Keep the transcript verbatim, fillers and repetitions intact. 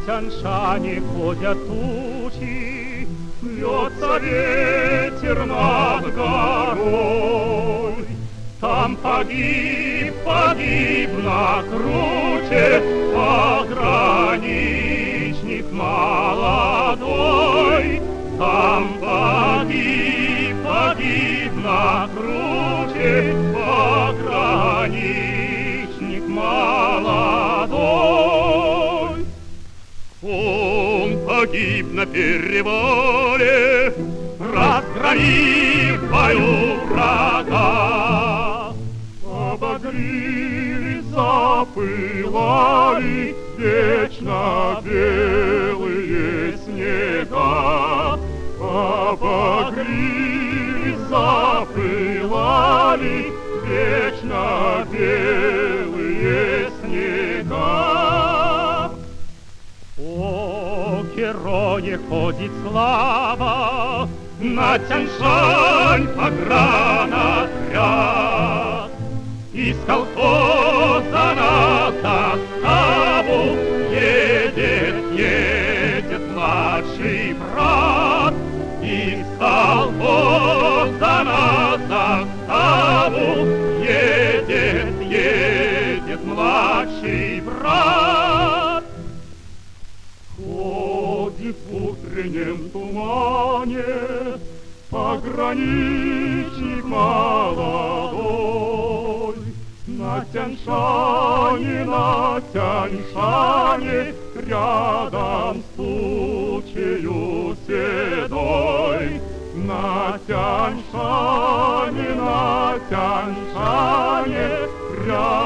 Тяньшане ходят тучи, Вьется ветер над горой. Там погиб, погиб на круче пограничник молодой. Там погиб, погиб на круче пограничник молодой. Он погиб на перевале, разгромив в бою врага. Обогрели, запылали вечно белые снега. Обогрели, запылали вечно белые снега. О герое ходит слава, на Тяньшань погранотряд. Из колхоза на заставу едет, едет младший брат. Из колхоза на заставу едет, едет младший брат. Ходит в утреннем тумане пограничник молодой. На Тяньшане, на Тяньшане, рядом с тучею седой. На Тяньшане, на Тяньшане, рядом